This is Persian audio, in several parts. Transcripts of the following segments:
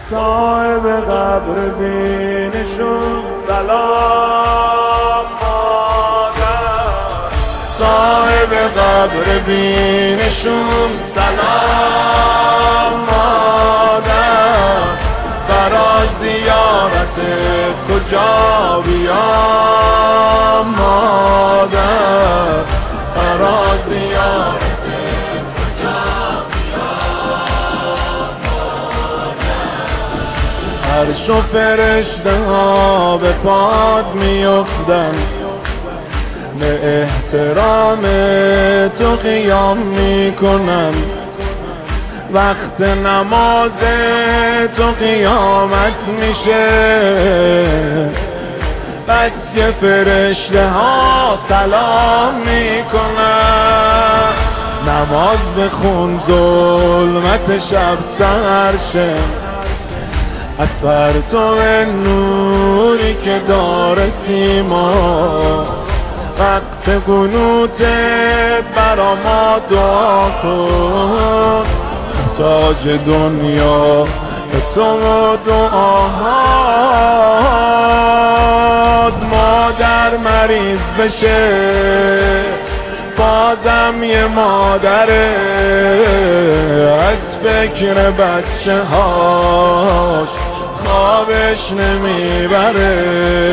صاحب قبر بینشون سلام مادر، صاحب قبر بینشون سلام مادر، برا زیارتت کجا بیام مادر، برا زیارتت کجا بیام مادر. عرش و فرشته ها به پات میافتن، به احترام تو قیام میکنن، وقت نماز تو قیامت میشه، بس که فرشته ها سلام میکنن. نماز بخون ظلمت شب سر شه، از پرتو نوری که داره سیما، وقت قنوتت برا ما دعا کن، تاج دنیا به تو دعاهات. مادر مریض بشه بازم یه مادره، از فکر بچه هاش خوابش نمیبره،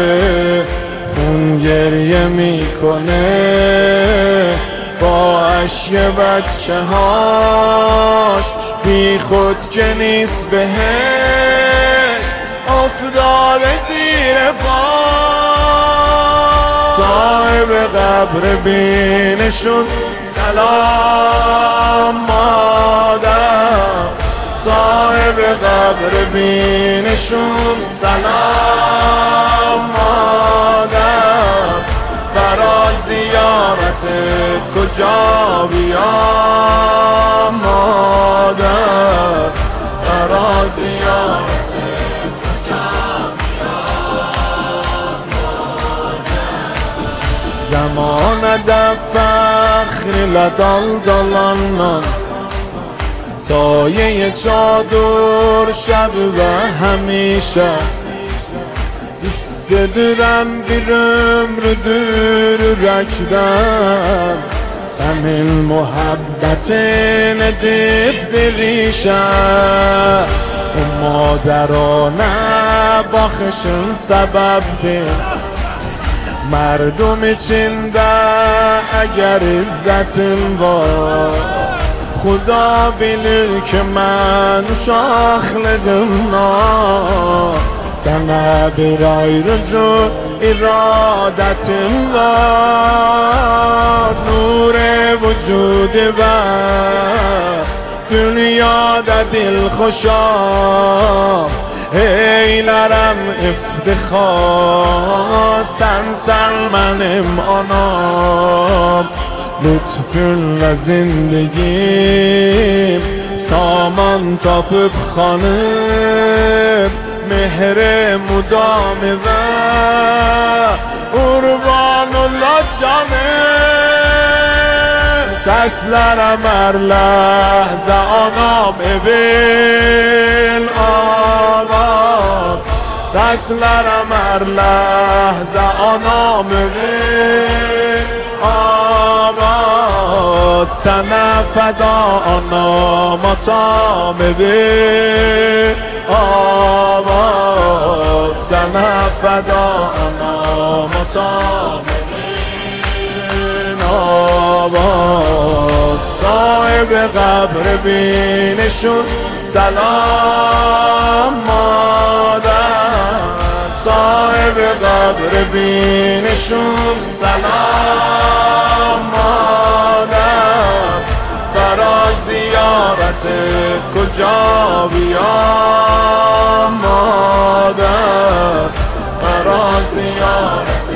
خون گریه میکنه با اشک بچه هاش، بی خود که نیست بهش افتاده زیر پا. صاحب قبر بینشون سلام مادر، صاحب قبر بینشون سلام مادر، برا زیارتت کجا بیام مادر، برا زیارتت کجا بیام مادر. زمان در فخر لدلدلان، سایه چادر شب و همیشه، hissediyorum bir ömrü yürekten, senin muhabbetin edip dirişem. O مادرانه bakışın sebeptir مردم içinde eğer izzetin var. خدا bilir ki ben uşaqlığımdan sana bir ayrıcı iradetim var. Nur vücudu var dünyada dilxoşam, eylerem iftixar sen benim anam. Lütfunla zindagim saman tapıp xanım, مهر مدام و قربان الله canım. Seslerim her lehze anam evin anam, seslerim her lehze anam evin anam. Sana feda anam atam evin آباد، sana feda anam atam evin آباد. صاحب قبر بینشون سلام مادر، صاحب قبر بینشون سلام مادر، برا زیارتت کجا بیام مادر، برا زیارتت